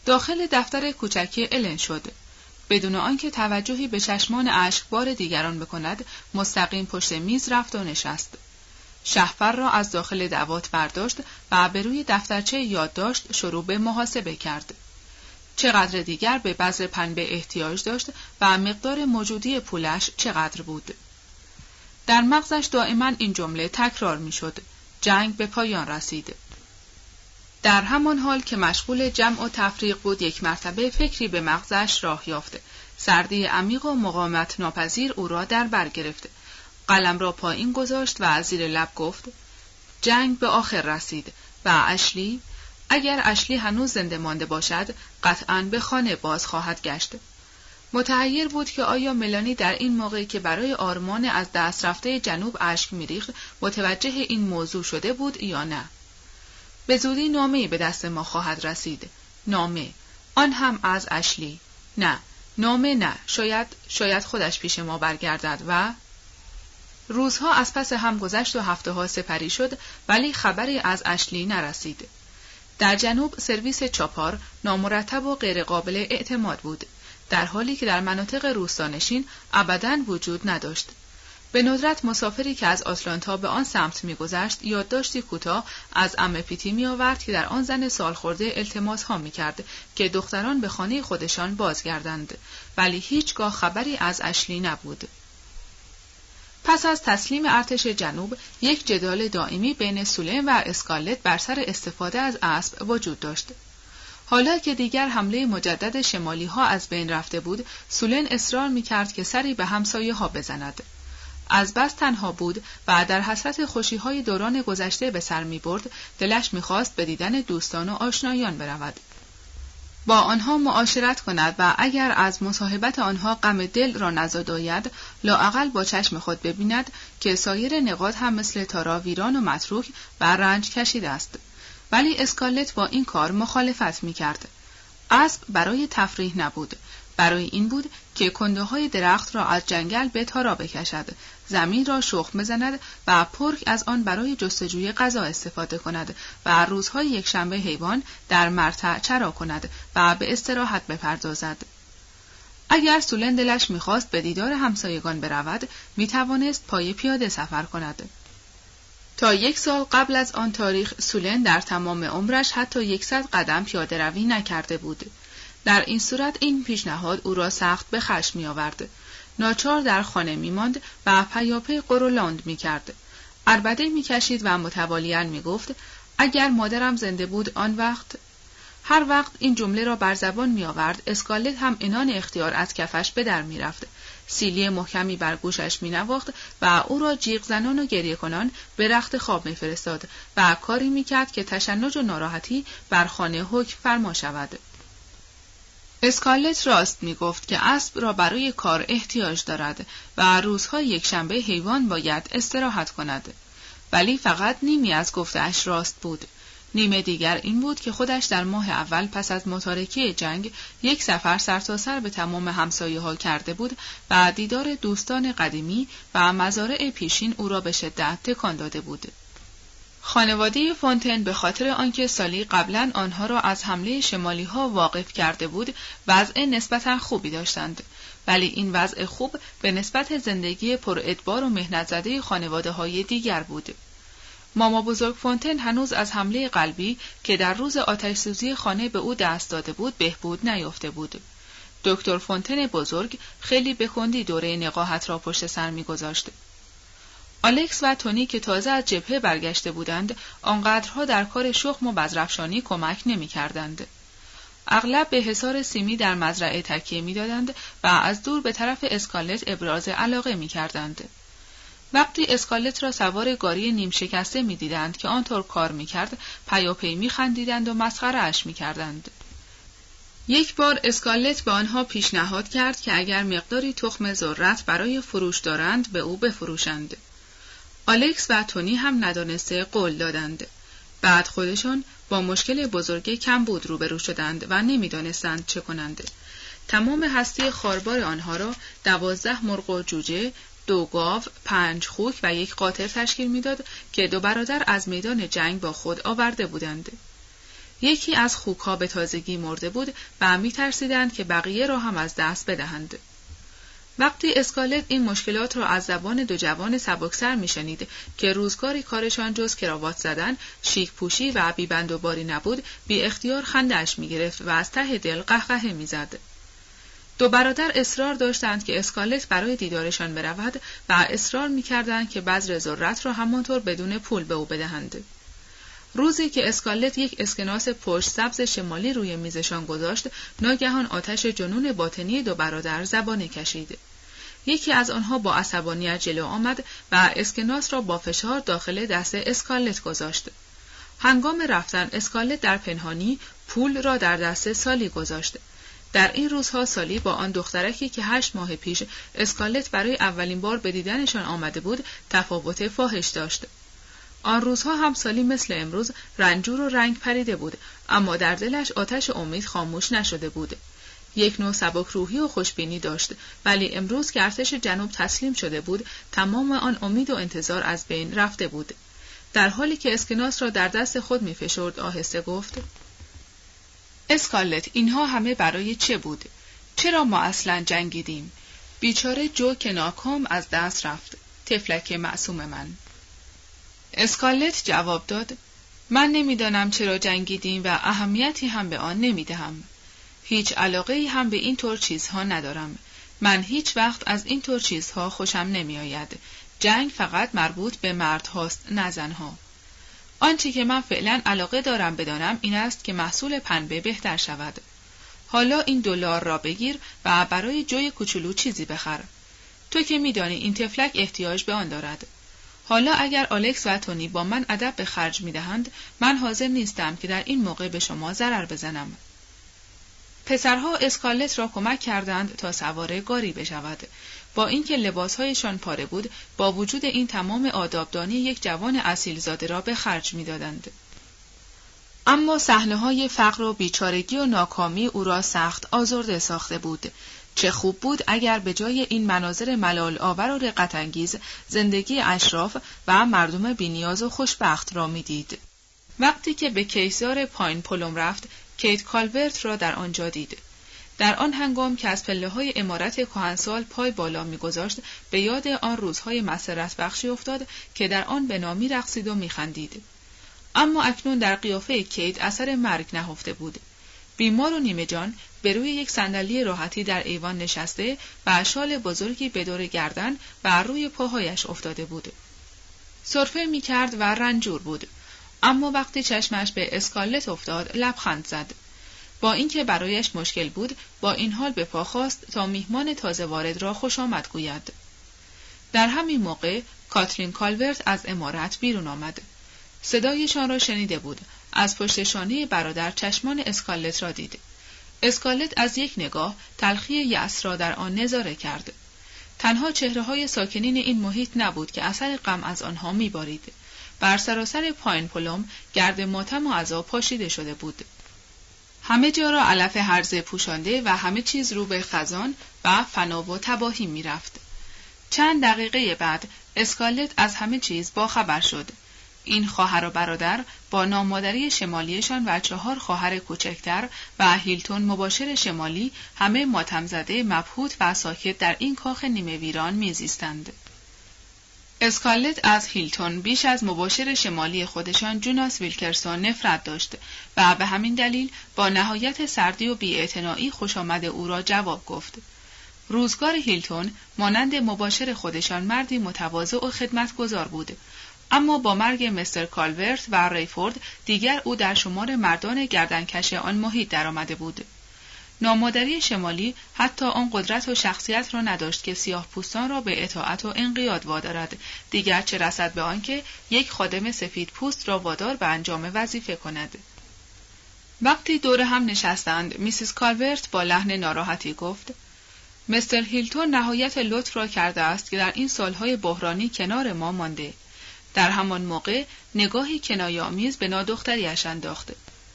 داخل دفتر کوچکی الن شد. بدون آنکه توجهی به چشمان اشکبار دیگران بکند، مستقیم پشت میز رفت و نشست. شهپر را از داخل دوات برداشت و به روی دفترچه یادداشت شروع به محاسبه کرد. چقدر دیگر به بذر پنبه احتیاج داشت و مقدار موجودی پولش چقدر بود. در مغزش دائما این جمله تکرار می‌شد: جنگ به پایان رسید. در همان حال که مشغول جمع و تفریق بود، یک مرتبه فکری به مغزش راه یافت. سردی عمیق و مقاومت ناپذیر او را در بر گرفت. قلم را پایین گذاشت و از زیر لب گفت: جنگ به آخر رسید و اشلی، اگر اشلی هنوز زنده مانده باشد، قطعاً به خانه باز خواهد گشت. متحیر بود که آیا ملانی در این موقعی که برای آرمان از دست رفته جنوب اشک می‌ریخت، متوجه این موضوع شده بود یا نه. به زودی نامه‌ای به دست ما خواهد رسید. نامه، آن هم از اشلی. نه، نامه نه، شاید خودش پیش ما برگردد. و روزها از پس هم گذشت و هفته‌ها سپری شد، ولی خبری از اشلی نرسید. در جنوب سرویس چاپار نامرتب و غیرقابل اعتماد بود، در حالی که در مناطق روستانشین ابداً وجود نداشت. به ندرت مسافری که از آتلانتا به آن سمت می‌گذشت یادداشتی کوتاه از عمه پیتی می‌آورد که در آن زن سالخورده التماس‌ها می‌کرد که دختران به خانه خودشان بازگردند، ولی هیچگاه خبری از اشلی نبود. پس از تسلیم ارتش جنوب، یک جدال دائمی بین سولن و اسکارلت بر سر استفاده از اسب وجود داشت. حالا که دیگر حمله مجدد شمالی‌ها از بین رفته بود، سولن اصرار می‌کرد که سری به همسایه‌ها بزند. از بس تنها بود و در حسرت خوشی‌های دوران گذشته به سر می‌برد، دلش می‌خواست به دیدن دوستان و آشنایان برود، با آنها معاشرت کند و اگر از مصاحبت آنها غم دل را نزاد آید، لااقل با چشم خود ببیند که سایر نقاط هم مثل تارا ویران و متروک و رنج کشیده است. ولی اسکارلت با این کار مخالفت می‌کرد. اسب برای تفریح نبود، برای این بود که کنده‌های درخت را از جنگل به تارا بکشد، زمین را شخم بزند و پرک از آن برای جستجوی غذا استفاده کند و روزهای یکشنبه حیوان در مرتع چرا کند و به استراحت بپردازد. اگر سولن دلش می‌خواست به دیدار همسایگان برود، می‌توانست پای پیاده سفر کند. تا 1 سال قبل از آن تاریخ سولن در تمام عمرش حتی 100 قدم پیاده روی نکرده بود. در این صورت این پیشنهاد او را سخت به خشم می‌آورد. ناچار در خانه می‌ماند و پیاپی قرولاند می‌کرد. عربده می‌کشید و متوالیاً می‌گفت: اگر مادرم زنده بود آن وقت. هر وقت این جمله را بر زبان می‌آورد، اسکارلت هم عنان اختیار از کفش به در می‌رفت. سیلی محکمی بر گوشش می‌نواخت و او را جیغ زنان و گریه کنان به رخت خواب می‌فرستاد و کاری می‌کرد که تشنج و ناراحتی بر خانه حکم فرما شود. اسکارلت راست می‌گفت که اسب را برای کار احتیاج دارد و روزهای یکشنبه حیوان باید استراحت کند. ولی فقط نیمی از گفته‌اش راست بود. نیمه دیگر این بود که خودش در ماه اول پس از متارکه جنگ 1 سفر سرتاسر به تمام همسایه‌ها کرده بود و دیدار دوستان قدیمی و مزارع پیشین او را به شدت تکان داده بود. خانواده فونتن به خاطر آنکه سالی قبلا آنها را از حمله شمالی‌ها واقف کرده بود، وضع نسبتاً خوبی داشتند، ولی این وضع خوب به نسبت زندگی پر ادبار و مهنت زده خانواده‌های دیگر بود. ماما بزرگ فونتن هنوز از حمله قلبی که در روز آتش‌سوزی خانه به او دست داده بود بهبود نیافته بود. دکتر فونتن بزرگ خیلی به کندی دوره نقاهت را پشت سر می‌گذاشت. آلکس و تونی که تازه از جبهه برگشته بودند، آنقدرها در کار شخم و بزرفشانی کمک نمی‌کردند. اغلب به حصار سیمی در مزرعه تکیه می‌دادند و از دور به طرف اسکارلت ابراز علاقه می‌کردند. وقتی اسکارلت را سوار گاری نیم شکسته می‌دیدند که آنطور کار می‌کرد، پیاپی می‌خندیدند و مسخره‌اش می‌کردند. یک بار اسکارلت به آنها پیشنهاد کرد که اگر مقداری تخم ذرت برای فروش دارند به او بفروشند. آلکس و تونی هم ندانسته قول دادند. بعد خودشان با مشکل بزرگ کمبود روبرو شدند و نمی‌دانستند چه کنند. تمام هستی خاربار آنها را 12 مرغ و جوجه، 2 گاو، 5 خوک و 1 قاطر تشکیل می‌داد که 2 برادر از میدان جنگ با خود آورده بودند. یکی از خوک‌ها به تازگی مرده بود و می‌ترسیدند که بقیه را هم از دست بدهند. وقتی اسکالت این مشکلات را از زبان دو جوان سبکسر می‌شنید که روزگاری کارشان جز کراوات زدن، شیک پوشی و بی‌بند و باری نبود، بی اختیار خنده‌اش می‌گرفت و از ته دل قهقهه می‌زد. دو برادر اصرار داشتند که اسکالت برای دیدارشان برود و اصرار می‌کردند که بذر ذرت را همانطور بدون پول به او بدهند. روزی که اسکالت یک اسکناس پشت سبز شمالی روی میزشان گذاشت، ناگهان آتش جنون باطنی دو برادر زبانه کشید. یکی از آنها با عصبانیت جلو آمد و اسکناس را با فشار داخل دست اسکالت گذاشت. هنگام رفتن اسکالت در پنهانی پول را در دست سالی گذاشت. در این روزها سالی با آن دخترکی که 8 ماه پیش اسکالت برای اولین بار به دیدنشان آمده بود تفاوت فاحش داشت. آن روزها هم سالی مثل امروز رنجور و رنگ پریده بود، اما در دلش آتش امید خاموش نشده بود. یک نوع سبک روحی و خوشبینی داشت، ولی امروز که ارتش جنوب تسلیم شده بود، تمام آن امید و انتظار از بین رفته بود. در حالی که اسکناس را در دست خود می‌فشرد آهسته گفت: اسکالت، اینها همه برای چه بود؟ چرا ما اصلاً جنگیدیم؟ بیچاره جو که ناکام از دست رفت، طفلک معصوم من. اسکالت جواب داد: من نمیدانم چرا جنگیدیم و اهمیتی هم به آن نمیدهم. هیچ علاقه‌ای هم به این طور چیزها ندارم. من هیچ وقت از این طور چیزها خوشم نمیآید. جنگ فقط مربوط به مرد هاست، نه زنها. آنچه که من فعلا علاقه دارم بدانم این است که محصول پنبه بهتر شود. حالا این $2 را بگیر و برای جوی کوچولو چیزی بخر. تو که میدانی این طفلک احتیاج به آن دارد. حالا اگر آلکس و تونی با من ادب به خرج می‌دهند، من حاضر نیستم که در این موقع به شما ضرر بزنم. پسرها اسکالت را کمک کردند تا سوار گاری بشود. با اینکه لباسهایشان پاره بود، با وجود این تمام آدابدانی یک جوان اصیلزاده را به خرج می‌دادند. اما صحنه‌های فقر و بیچارگی و ناکامی او را سخت آزرده ساخته بود. چه خوب بود اگر به جای این مناظر ملال آور و رقت انگیز زندگی اشراف و مردم بی‌نیاز و خوشبخت را می‌دید. وقتی که به کیسار پاین پلوم رفت، کیت کالورت را در آنجا دید. در آن هنگام که از پله‌های عمارت کهنسال پای بالا می‌گذاشت، به یاد آن روزهای مسرت بخشی افتاد که در آن به نامی رقصید و می‌خندید. اما اکنون در قیافه کیت اثر مرگ نهفته بود. بیمار و نیمه جان به روی یک صندلی راحتی در ایوان نشسته و شال بزرگی به دور گردن و روی پاهایش افتاده بود. سرفه می‌کرد و رنجور بود. اما وقتی چشمش به اسکالت افتاد لبخند زد. با اینکه برایش مشکل بود، با این حال به پا خاست تا میهمان تازه وارد را خوش آمد گوید. در همین موقع کاترین کالورت از عمارت بیرون آمد. صدایشان را شنیده بود. از پشت شانه برادر چشمان اسکالت را دید. اسکالت از یک نگاه تلخی یأس را در آن نظاره کرد. تنها چهره‌های ساکنین این محیط نبود که اثر غم از آنها می‌بارید. بر سراسر پاین پلوم گرد ماتم و عذاب پاشیده شده بود. همه جا را علف هرزه پوشانده و همه چیز رو به خزان و فنا و تباهی می‌رفت. چند دقیقه بعد اسکالت از همه چیز باخبر شد. این خواهر و برادر با نامادری شمالیشان و 4 خواهر کوچکتر و هیلتون مباشر شمالی همه ماتم زده، مبهوت و ساکت در این کاخ نیمه ویران میزیستند. اسکالت از هیلتون بیش از مباشر شمالی خودشان جوناس ویلکرسون نفرت داشت و به همین دلیل با نهایت سردی و بی‌اعتنایی خوشامد او را جواب گفت. روزگار هیلتون مانند مباشر خودشان مردی متواضع و خدمتگزار بود، اما با مرگ مستر کالورت و ریفورد دیگر او در شمار مردان گردنکش آن محیط درآمده بود. نامادری شمالی حتی آن قدرت و شخصیت را نداشت که سیاه پوستان را به اطاعت و انقیاد وادارد، دیگر چه رسد به آنکه یک خادم سفید پوست را وادار به انجام وظیفه کند. وقتی دور هم نشستند، میسیس کالورت با لحن ناراحتی گفت: مستر هیلتون نهایت لطف را کرده است که در این سالهای بحرانی کنار ما مانده. در همان موقع نگاهی کنایه‌آمیز به نادختری‌اش انداخت.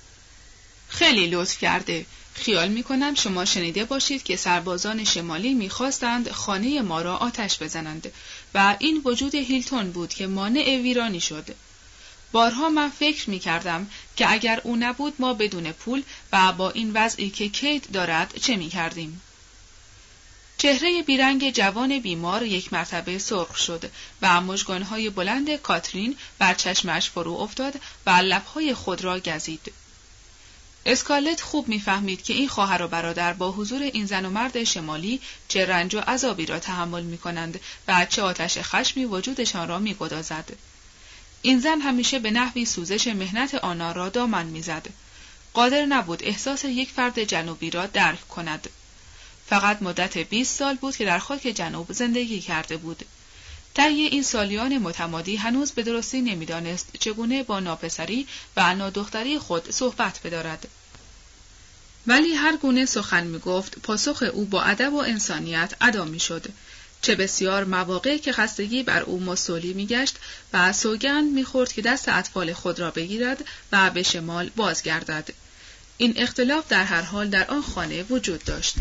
خیلی لطف کرده. خیال می‌کنم شما شنیده باشید که سربازان شمالی می‌خواستند خانه ما را آتش بزنند و این وجود هیلتون بود که مانع ویرانی شد. بارها من فکر می‌کردم که اگر او نبود ما بدون پول و با این وضعی که کیت دارد چه می کردیم؟ چهره بیرنگ جوان بیمار یک مرتبه سرخ شد و مژگانهای بلند کاترین بر چشمش فرو افتاد و لبهای خود را گزید. اسکارلت خوب می‌فهمید که این خواهر و برادر با حضور این زن و مرد شمالی چه رنج و عذابی را تحمل می‌کنند و چه آتش خشمی وجودشان را می‌گدازد. این زن همیشه به نحوی سوزش مهنت آنها را دامن می‌زد. قادر نبود احساس یک فرد جنوبی را درک کند. فقط مدت 20 سال بود که در خاک جنوب زندگی کرده بود. طی این سالیان متمادی هنوز به درستی نمی‌دانست چگونه با ناپسری و نادختری خود صحبت بدارد. ولی هر گونه سخن می‌گفت، پاسخ او با ادب و انسانیت ادا می‌شد. چه بسیار مواقع که خستگی بر او مستولی می‌گشت و سوگند می‌خورد که دست اطفال خود را بگیرد و به شمال بازگردد. این اختلاف در هر حال در آن خانه وجود داشت.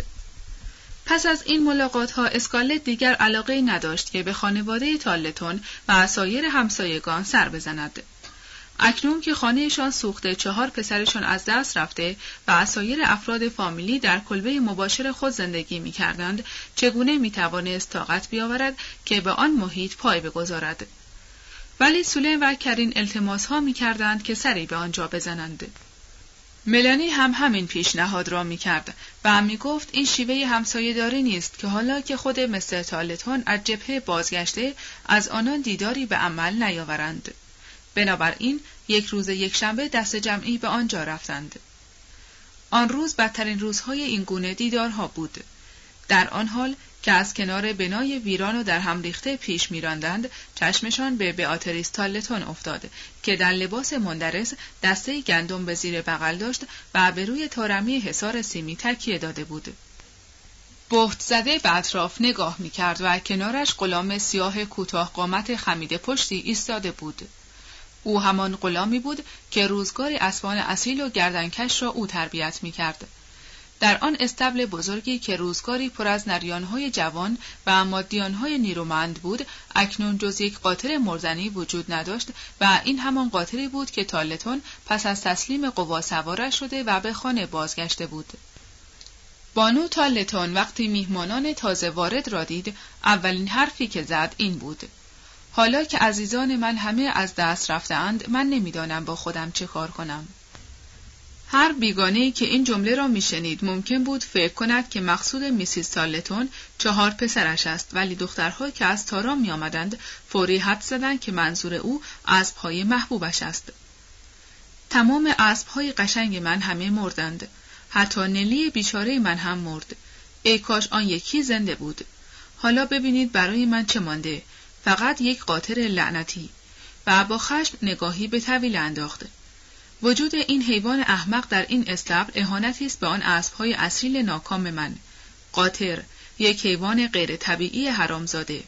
پس از این ملاقات‌ها اسکارلت دیگر علاقه نداشت که به خانواده تالتون و سایر همسایگان سر بزند. اکنون که خانه‌شان سوخته، 4 پسرشان از دست رفته و سایر افراد فامیلی در کلبه مباشر خود زندگی می‌کردند، چگونه می‌توانست طاقت بیاورد که به آن محیط پای بگذارد؟ ولی سولن و کرین التماس‌ها می‌کردند که سری به آنجا بزنند. ملانی هم همین پیشنهاد را می‌کرد و می‌گفت این شیوه همسایه‌داری نیست که حالا که خود مستر تالتون از جبهه بازگشته از آنان دیداری به عمل نیاورند. بنابراین یک روز یکشنبه دست جمعی به آنجا رفتند. آن روز بدترین روزهای این گونه دیدارها بود. در آن حال که از کنار بنای ویران و در هم ریخته پیش می‌راندند، چشمشان به بیاتریس تالتون افتاد که در لباس مندرس دسته گندم به زیر بغل داشت و به روی تارمی حصار سیمی تکیه داده بود. بهت زده به اطراف نگاه می‌کرد و کنارش غلام سیاه کوتاه قامت خمیده پشتی ایستاده بود. او همان غلامی بود که روزگاری اسبان اصیل و گردنکش را او تربیت می‌کرد. در آن استبل بزرگی که روزگاری پر از نریانهای جوان و مادیانهای نیرومند بود، اکنون جز یک قاطر مردنی وجود نداشت و این همان قاطری بود که تالتون پس از تسلیم قوا سوار شده و به خانه بازگشته بود. بانو تالتون وقتی میهمانان تازه وارد را دید، اولین حرفی که زد این بود: حالا که عزیزان من همه از دست رفته‌اند، من نمی‌دانم با خودم چه کار کنم. هر بیگانه‌ای که این جمله را میشنید ممکن بود فکر کند که مقصود میسیز تالتون 4 پسرش است، ولی دخترها که از تارا می آمدند فوری حدس زدند که منظور او اسب‌های محبوبش است. تمام اسب‌های قشنگ من همه مردند. حتی نلی بیچاره من هم مرد. ای کاش آن یکی زنده بود. حالا ببینید برای من چه مانده، فقط یک قاطر لعنتی. و با خشم نگاهی به طویل انداخت. وجود این حیوان احمق در این استبل اهانتی است به آن اسب‌های اصیل ناکام من. قاطر، یک حیوان غیر طبیعی حرامزاده.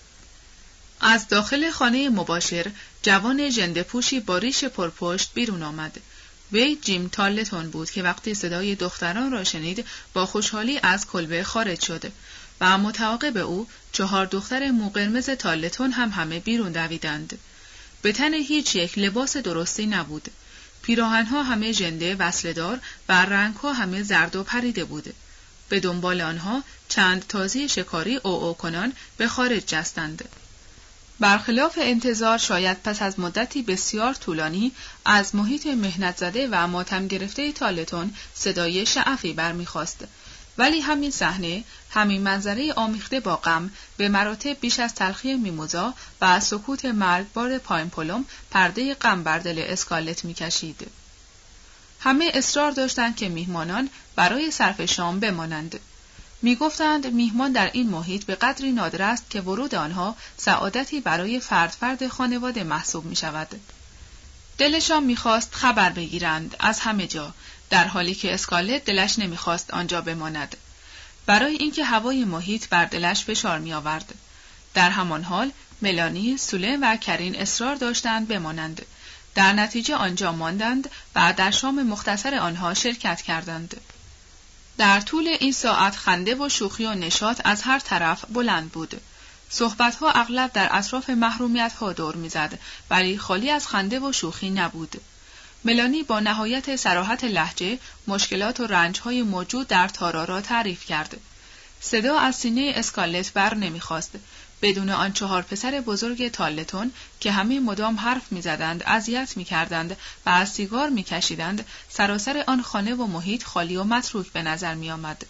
از داخل خانه مباشر جوان ژنده‌پوشی با ریش پرپشت بیرون آمد. وی جیم تالتون بود که وقتی صدای دختران را شنید با خوشحالی از کلبه خارج شد و متعاقب او 4 دختر موقرمز تالتون هم همه بیرون دویدند. به تن هیچ یک لباس درستی نبود. پیراهن‌ها همه ژنده وصله‌دار و رنگ‌ها همه زرد و پریده بود. به دنبال آنها چند تازی شکاری او کنان به خارج جستند. برخلاف انتظار شاید پس از مدتی بسیار طولانی از محیط مهنت زده و ماتم گرفته تالتون صدای شعفی برمیخواست. ولی همین صحنه، همین منظره آمیخته با غم به مراتب بیش از تلخی میموزا و سکوت مرگبار پاینپلوم پرده غم بر دل اسکارلت میکشید. همه اصرار داشتند که میهمانان برای صرف شام بمانند. میگفتند میهمان در این محیط به قدری نادر است که ورود آنها سعادتی برای فرد خانواده محسوب می شود. دلشان میخواست خبر بگیرند از همه جا، در حالی که اسکارلت دلش نمیخواست آنجا بماند، برای اینکه هوای محیط بر دلش فشار می آورد. در همان حال ملانی، سولن و کرین اصرار داشتند بمانند. در نتیجه آنجا ماندند و در شام مختصر آنها شرکت کردند. در طول این ساعت خنده و شوخی و نشاط از هر طرف بلند بود. صحبت‌ها اغلب در اطراف محرومیت‌ها دور می‌زد، ولی خالی از خنده و شوخی نبود. ملانی با نهایت صراحت لهجه مشکلات و رنج‌های موجود در تارا را تعریف کرد. صدا از سینه اسکارلت بر نمی‌خاست. بدون آن 4 پسر بزرگ تالتون که همه مدام حرف می‌زدند، اذیت می‌کردند و از سیگار می‌کشیدند، سراسر آن خانه و محیط خالی و متروک به نظر می‌آمد.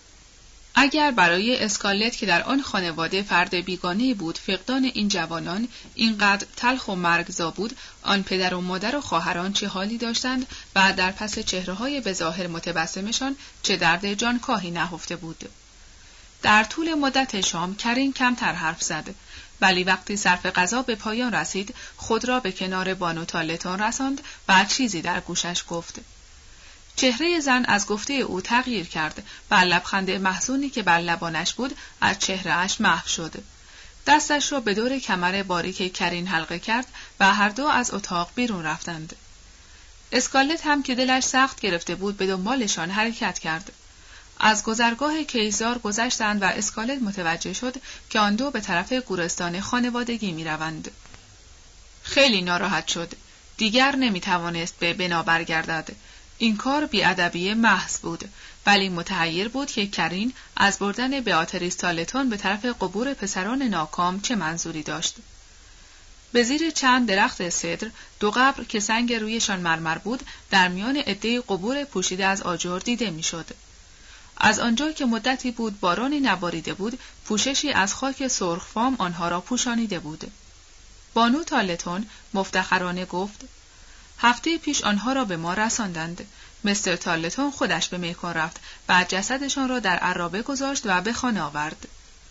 اگر برای اسکارلت که در آن خانواده فرد بیگانه بود، فقدان این جوانان اینقدر تلخ و مرگزا بود، آن پدر و مادر و خواهران چه حالی داشتند و در پس چهره‌های به ظاهر متبسمشان چه درد جانکاهی نهفته بود. در طول مدت شام کرین کمتر حرف زد، ولی وقتی صرف غذا به پایان رسید خود را به کنار بانو تالتون رساند و چیزی در گوشش گفت. چهره زن از گفته او تغییر کرد و لبخند محزونی که بر لبانش بود از چهره‌اش محو شد. دستش را به دور کمر باریک کرین حلقه کرد و هر دو از اتاق بیرون رفتند. اسکارلت هم که دلش سخت گرفته بود به دنبالشان حرکت کرد. از گذرگاه کیزار گذشتند و اسکارلت متوجه شد که آن دو به طرف گورستان خانوادگی می روند. خیلی ناراحت شد. دیگر نمی توانست به بنا برگردد. این کار بی‌ادبی محض بود، ولی متحیر بود که کرین از بردن بیاتریس تالتون به طرف قبور پسران ناکام چه منظوری داشت. به زیر چند درخت سدر 2 قبر که سنگ رویشان مرمر بود در میان عده قبور پوشیده از آجر دیده میشد. از آنجا که مدتی بود بارانی نباریده بود، پوششی از خاک سرخفام آنها را پوشانیده بود. بانو تالتون مفتخرانه گفت: هفته پیش آنها را به ما رساندند. مستر تالتون خودش به میکون رفت و جسدشان را در عرابه گذاشت و به خانه آورد.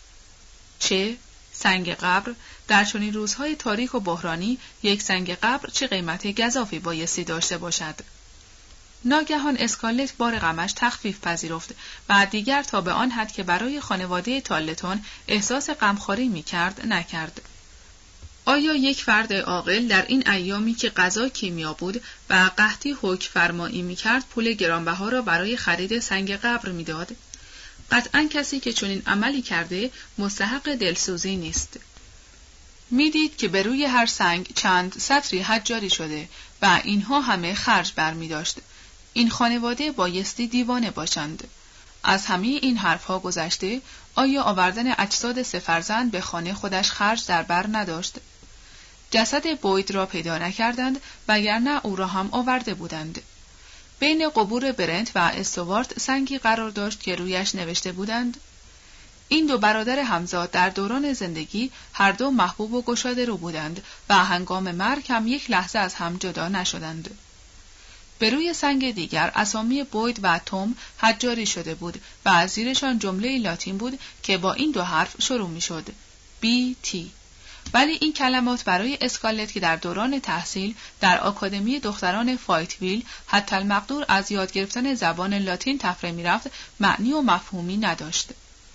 چه؟ سنگ قبر؟ در چنین روزهای تاریک و بحرانی یک سنگ قبر چه قیمت گزافی بایستی داشته باشد؟ ناگهان اسکارلت بار غمش تخفیف پذیرفت و دیگر تا به آن حد که برای خانواده تالتون احساس غمخواری می‌کرد نکرد. آیا یک فرد عاقل در این ایامی که غذا کیمیا بود و قحطی حکم فرمایی می‌کرد پول گرانبها را برای خرید سنگ قبر می‌داد؟ قطعاً کسی که چنین عملی کرده مستحق دلسوزی نیست. می‌دید که بر روی هر سنگ چند سطری حجاری شده و اینها همه خرج برمی‌داشت. این خانواده بایستی دیوانه باشند. از همه این حرفها گذشته، آیا آوردن اجساد 3 فرزند به خانه خودش خرج در بر نداشت؟ جسد بوید را پیدا نکردند وگرنه او را هم آورده بودند. بین قبور برنت و استوارت سنگی قرار داشت که رویش نوشته بودند: این 2 برادر همزاد در دوران زندگی هر دو محبوب و گشاده رو بودند و هنگام مرگ هم یک لحظه از هم جدا نشدند. به روی سنگ دیگر اسامی بوید و توم حجاری شده بود و از زیرشان جمله لاتین بود که با این 2 حرف شروع می شد: B.T. ولی این کلمات برای اسکارلت که در دوران تحصیل در آکادمی دختران فایتویل حتی المقدور از یاد گرفتن زبان لاتین تفره می رفت معنی و مفهومی نداشت.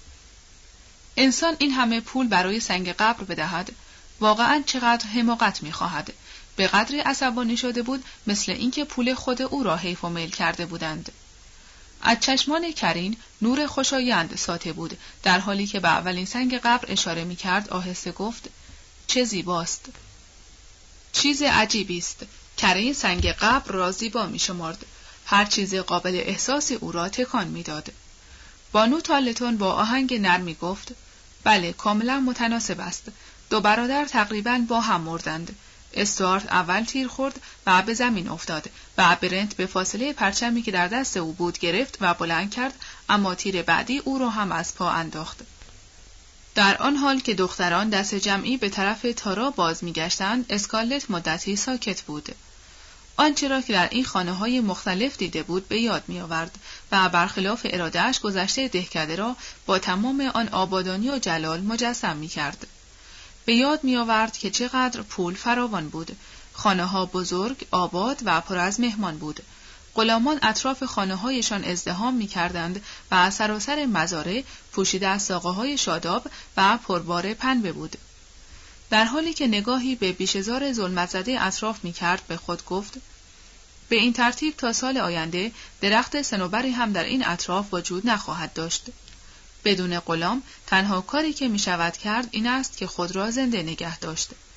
انسان این همه پول برای سنگ قبر بدهد؟ واقعاً چقدر حماقت می خواهد؟ به قدری عصبانی شده بود مثل اینکه پول خود او را حیف و میل کرده بودند. از چشمان کرین نور خوشایند ساطع بود، در حالی که به اولین سنگ قبر اشاره می کرد آهسته گفت: چه زیباست. چیز عجیبی است. کرین سنگ قبر را زیبا می شمرد. هر چیز قابل احساسی او را تکان می داد. بانو تالتون با آهنگ نرمی گفت: بله، کاملا متناسب است. 2 برادر تقریباً با هم مردند. استوارت اول تیر خورد و به زمین افتاد و برنت به فاصله پرچمی که در دست او بود گرفت و بلند کرد، اما تیر بعدی او را هم از پا انداخت. در آن حال که دختران دست جمعی به طرف تارا باز می‌گشتند، اسکارلت مدتی ساکت بود. آنچه را که در این خانه‌های مختلف دیده بود به یاد می‌آورد و برخلاف اراده‌اش گذشته دهکده را با تمام آن آبادانی و جلال مجسم می‌کرد. به یاد می‌آورد که چقدر پول فراوان بود. خانه‌ها بزرگ، آباد و پر از مهمان بود. غلامان اطراف خانه‌هایشان ازدحام می‌کردند و سراسر مزارع پوشیده از ساقه‌های شاداب و پربار پنبه بود. در حالی که نگاهی به بیشه‌زار ظلمت‌زده اطراف می‌کرد به خود گفت: به این ترتیب تا سال آینده درخت صنوبری هم در این اطراف وجود نخواهد داشت. بدون غلام تنها کاری که می‌شود کرد این است که خود را زنده نگه داشت.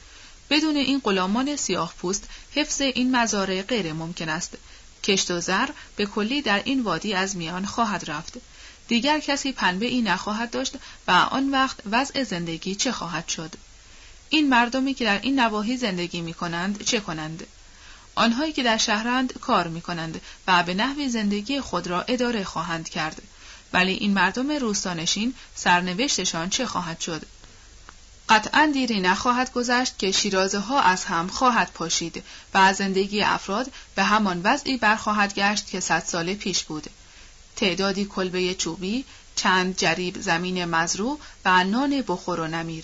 بدون این غلامان سیاه پوست حفظ این مزارع غیر ممکن است. کشت و زر به کلی در این وادی از میان خواهد رفت. دیگر کسی پنبه ای نخواهد داشت و آن وقت وضع زندگی چه خواهد شد؟ این مردمی که در این نواحی زندگی می کنند چه کنند؟ آنهایی که در شهرند کار می کنند و به نحوی زندگی خود را اداره خواهند کرد. ولی این مردم روستانشین سرنوشتشان چه خواهد شد؟ قطعاً دیری نخواهد گذشت که شیرازه ها از هم خواهد پاشید و زندگی افراد به همان وضعی برخواهد گشت که 100 سال پیش بود. تعدادی کلبه چوبی، چند جریب زمین مزروع و نان بخور و نمیر.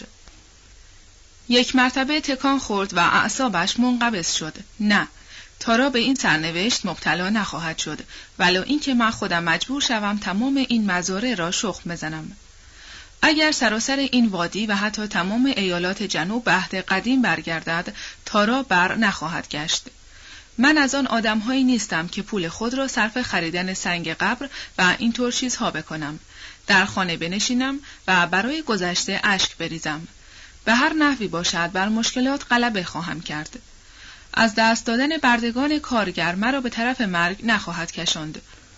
یک مرتبه تکان خورد و اعصابش منقبض شد. نه، تارا به این سرنوشت مبتلا نخواهد شد، ولو اینکه من خودم مجبور شوم تمام این مزارع را شخم بزنم. اگر سراسر این وادی و حتی تمام ایالات جنوب به عهد قدیم برگردد، تارا بر نخواهد گشت. من از آن آدم‌هایی نیستم که پول خود را صرف خریدن سنگ قبر و اینطور چیزها بکنم، در خانه بنشینم و برای گذشته اشک بریزم. به هر نحوی باشد بر مشکلات غلبه خواهم کرد. از دست دادن بردگان کارگر مرا به طرف مرگ نخواهد کشاند.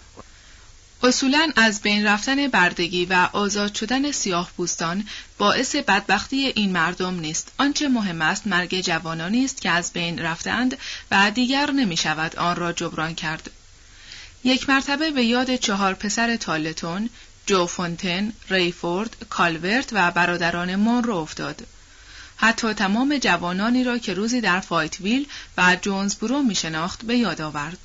اصولاً از بین رفتن بردگی و آزاد شدن سیاه پوستان باعث بدبختی این مردم نیست. آنچه مهم است مرگ جوانانی است که از بین رفتند و دیگر نمی شود آن را جبران کرد. یک مرتبه به یاد 4 پسر تالتون، جو فونتن، ریفورد، کالورت و برادران مونرو افتاد. حتی تمام جوانانی را که روزی در فایتویل و جونزبرو می شناخت به یاد آورد.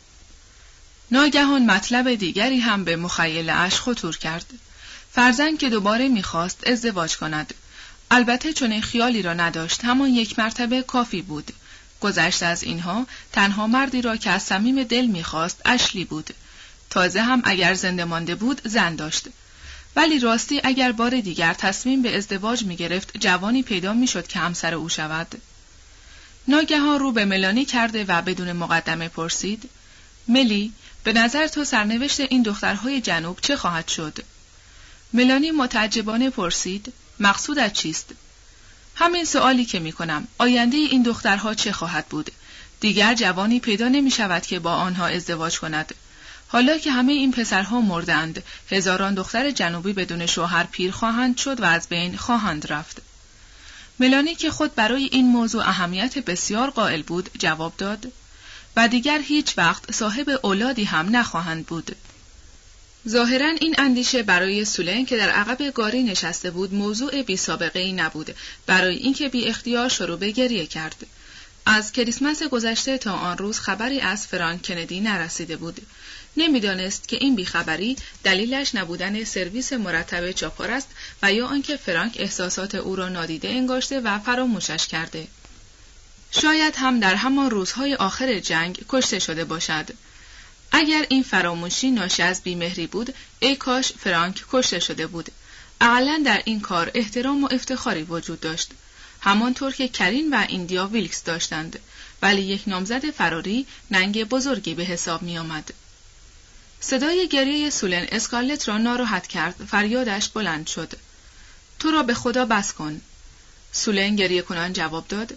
ناگهان مطلب دیگری هم به مخیله‌اش خطور کرد. فرزند که دوباره می‌خواست ازدواج کند. البته چون این خیالی را نداشت، همان یک مرتبه کافی بود. گذشته از اینها، تنها مردی را که از صمیم دل می‌خواست اشلی بود. تازه هم اگر زنده مانده بود زن داشت. ولی راستی اگر بار دیگر تصمیم به ازدواج می‌گرفت، جوانی پیدا می‌شد که همسر او شود. ناگهان رو به ملانی کرده و بدون مقدمه پرسید: ملی، به نظر تو سرنوشت این دخترهای جنوب چه خواهد شد؟ ملانی متعجبانه پرسید: مقصودت چیست؟ همین سوالی که می کنم. آینده این دخترها چه خواهد بود؟ دیگر جوانی پیدا نمی شود که با آنها ازدواج کند. حالا که همه این پسرها مردند، هزاران دختر جنوبی بدون شوهر پیر خواهند شد و از بین خواهند رفت. ملانی که خود برای این موضوع اهمیت بسیار قائل بود جواب داد: و دیگر هیچ وقت صاحب اولادی هم نخواهند بود. ظاهراً این اندیشه برای سولن که در عقب گاری نشسته بود موضوع بی سابقه‌ای نبود، برای اینکه بی اختیار شروع به گریه کرد. از کریسمس گذشته تا آن روز خبری از فرانک کندی نرسیده بود. نمیدانست که این بیخبری دلیلش نبودن سرویس مرتب چاپار است و یا آنکه فرانک احساسات او را نادیده انگاشته و فراموشش کرده. شاید هم در همان روزهای آخر جنگ کشته شده باشد. اگر این فراموشی ناشی از بیمهری بود، ای کاش فرانک کشته شده بود. اقلاً در این کار احترام و افتخاری وجود داشت، همانطور که کرین و ایندیا ویلکس داشتند، ولی یک نامزد فراری ننگ بزرگی به حساب می آمد. صدای گریه سولن اسکارلت را ناراحت کرد. فریادش بلند شد: تو را به خدا بس کن. سولن گریه کنان جواب داد: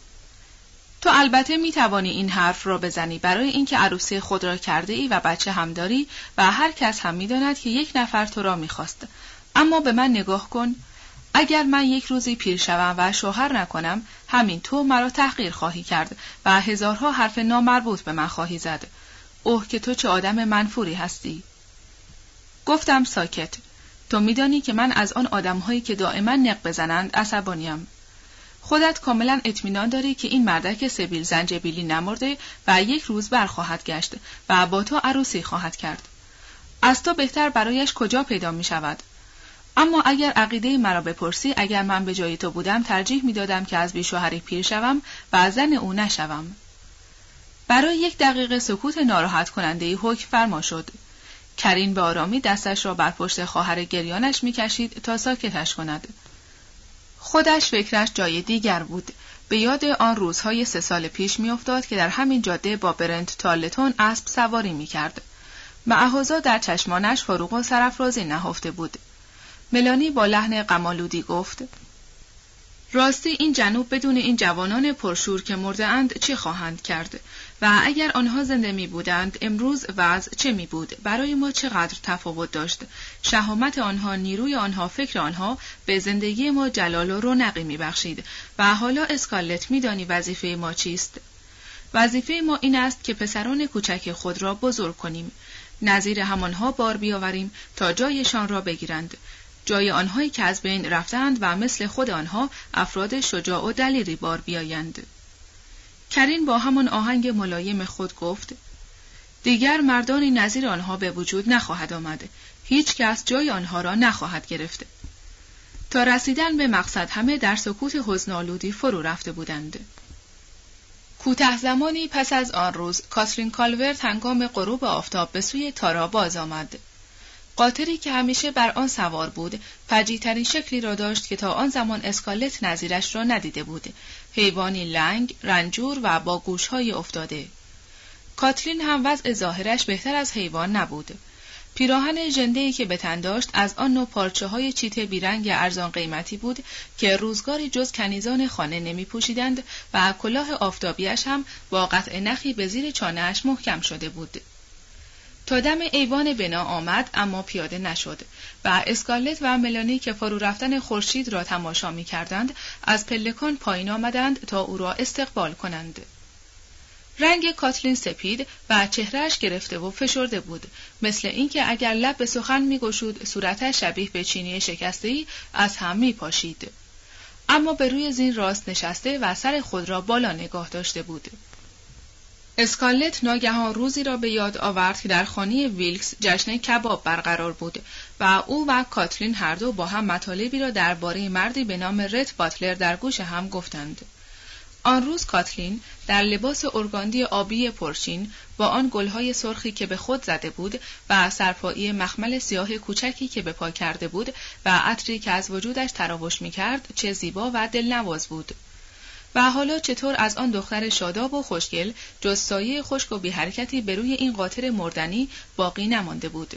تو البته می توانی این حرف را بزنی برای اینکه عروسی خود را کرده ای و بچه هم داری و هر کس هم می داند که یک نفر تو را می خواست. اما به من نگاه کن. اگر من یک روزی پیر شوم و شوهر نکنم، همین تو مرا تحقیر خواهی کرد و هزارها حرف نامربوط به من خواهی زد. اوه که تو چه آدم منفوری هستی. گفتم ساکت. تو می دانی که من از آن آدم‌هایی که دائما نق بزنند عصبانیم. خودت کاملا اطمینان داری که این مردک سبیل زنجبیلی نمرده و یک روز برخواهد گشت و با تو عروسی خواهد کرد. از تو بهتر برایش کجا پیدا می شود؟ اما اگر عقیده مرا بپرسی، اگر من به جای تو بودم ترجیح می دادم که از بیشوهری پیر شوم و زن او نشوم. برای 1 دقیقه سکوت ناراحت کننده‌ای حکم فرما شد. کرین به آرامی دستش را بر پشت خواهر گریانش می کشید تا ساکتش کند. خودش فکرش جای دیگر بود. به یاد آن روزهای 3 سال پیش می افتاد که در همین جاده با برنت تالتون اسب سواری می کرد. معهازا در چشمانش فروغ و سرافرازی نهفته بود. ملانی با لحن غم‌آلودی گفت: راستی این جنوب بدون این جوانان پرشور که مرده اند چه خواهند کرد؟ و اگر آنها زنده می بودند امروز وضع چه می بود؟ برای ما چقدر تفاوت داشت؟ شهامت آنها، نیروی آنها، فکر آنها به زندگی ما جلال و رونقی می بخشید. و حالا اسکارلت می دانی وظیفه ما چیست؟ وظیفه ما این است که پسران کوچک خود را بزرگ کنیم. نظیر همانها بار بیاوریم تا جایشان را بگیرند. جای آنهایی که از بین رفتند و مثل خود آنها افراد شجاع و دلیری بار بیایند. کرین با همان آهنگ ملایم خود گفت: دیگر مردانی نظیر آنها به وجود نخواهد آمد. هیچ کس جای آنها را نخواهد گرفت. تا رسیدن به مقصد همه در سکوت حزن‌آلودی فرو رفته بودند. کوتاه زمانی پس از آن روز کاترین کالورت هنگام غروب آفتاب به سوی تارا باز آمد. قاطری که همیشه بر آن سوار بود فجیع‌ترین شکلی را داشت که تا آن زمان اسکارلت نظیرش را ندیده بود. حیوانی لنگ، رنجور و با گوش‌های افتاده. کاترین هم وضع ظاهرش بهتر از حیوان نبود. پیراهن ژنده‌ای که به تن داشت از آن نوع پارچه‌های چیت بیرنگ ارزان قیمتی بود که روزگاری جز کنیزان خانه نمی پوشیدند و کلاه آفتابیش هم با قطع نخی به زیر چانه‌اش محکم شده بود. تا دم ایوان بنا آمد اما پیاده نشد و اسکارلت و ملانی که فرو رفتن خورشید را تماشا می کردند از پلکان پایین آمدند تا او را استقبال کنند. رنگ کاترین سپید و چهرهش گرفته و فشرده بود، مثل اینکه اگر لب به سخن می گشود صورتش شبیه به چینی شکسته‌ای از هم می پاشید. اما به روی زین راست نشسته و سر خود را بالا نگاه داشته بود. اسکارلت ناگهان روزی را به یاد آورد که در خانه ویلکس جشن کباب برقرار بود و او و کاترین هر دو با هم مطالبی را درباره مردی به نام رت باتلر در گوش هم گفتند. آن روز کاترین در لباس اورگاندی آبی پرچین با آن گلهای سرخی که به خود زده بود و سرپایی مخمل سیاه کوچکی که به پا کرده بود و عطری که از وجودش تراوش می‌کرد چه زیبا و دلنواز بود. و حالا چطور از آن دختر شاداب و خوشگل جز سایه خشک و بی حرکتی بر روی این قاطر مردنی باقی نمانده بود.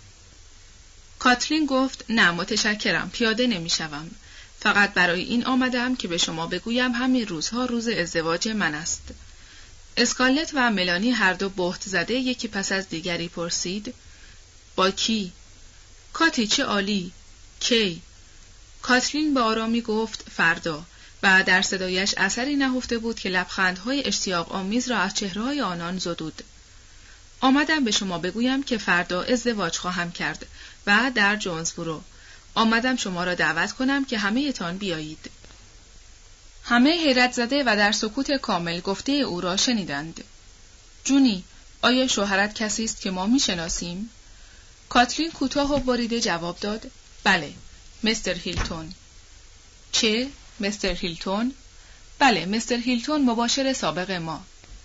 کاترین گفت: نه متشکرم، پیاده نمی‌شوم. فقط برای این آمدم که به شما بگویم همین روزها روز ازدواج من است. اسکارلت و ملانی هر دو بهت زده یکی پس از دیگری پرسید: با کی؟ کاتی چه عالی! کی؟ کاترین با آرامی گفت: فردا. و در صدایش اثری نهفته بود که لبخندهای اشتیاق آمیز را از چهره‌های آنان زدود. آمدم به شما بگویم که فردا ازدواج خواهم کرد و در جونزبورو. آمدم شما را دعوت کنم که همه تان بیایید. همه حیرت زده و در سکوت کامل گفته او را شنیدند. جونی، آیا شوهرت کسی است که ما میشناسیم؟ کاترین کوتاه و بریده جواب داد: بله، مستر هیلتون. چه؟ مستر هیلتون؟ بله، مستر هیلتون مباشر سابق ما.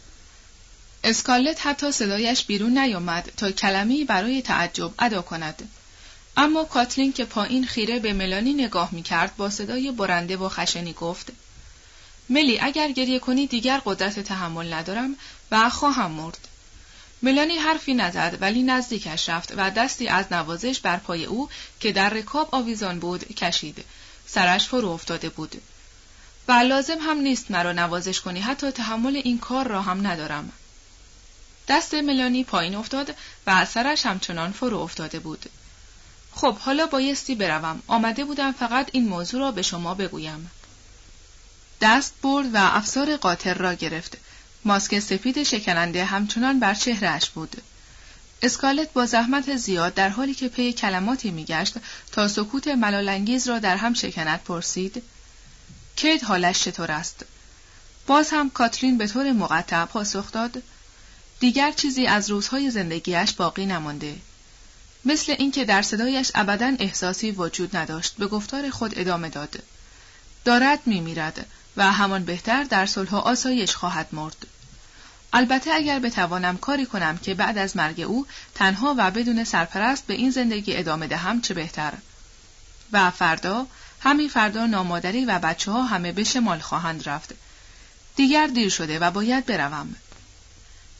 اسکارلت حتی صدایش بیرون نیامد تا کلمه‌ای برای تعجب ادا کند. اما کاترین که پایین خیره به ملانی نگاه می‌کرد با صدای برنده و خشنی گفت: ملی، اگر گریه کنی دیگر قدرت تحمل ندارم و خواهم مرد. ملانی حرفی نزد ولی نزدیکش رفت و دستی از نوازش بر پای او که در رکاب آویزان بود کشید. سرش فرو افتاده بود. و لازم هم نیست مرا نوازش کنی، حتی تحمل این کار را هم ندارم. دست ملانی پایین افتاد و سرش همچنان فرو افتاده بود. خب حالا بایستی بروم. آمده بودم فقط این موضوع را به شما بگویم. دست برد و افسار قاطر را گرفت. ماسک سفید شکننده همچنان بر چهرهش بود. اسکارلت با زحمت زیاد در حالی که پی کلماتی میگشت تا سکوت ملال‌انگیز را در هم شکند پرسید: کیت حالش چطور است؟ باز هم کاترین به طور مقطع پاسخ داد: دیگر چیزی از روزهای زندگیش باقی نمانده. مثل اینکه در صدایش ابداً احساسی وجود نداشت. به گفتار خود ادامه داد: دارد میمیرد و همان بهتر در صلح و آسایش خواهد مرد. البته اگر بتوانم کاری کنم که بعد از مرگ او تنها و بدون سرپرست به این زندگی ادامه دهم چه بهتر. و فردا، همین فردا نامادری و بچه‌ها همه به شمال خواهند رفت. دیگر دیر شده و باید بروم.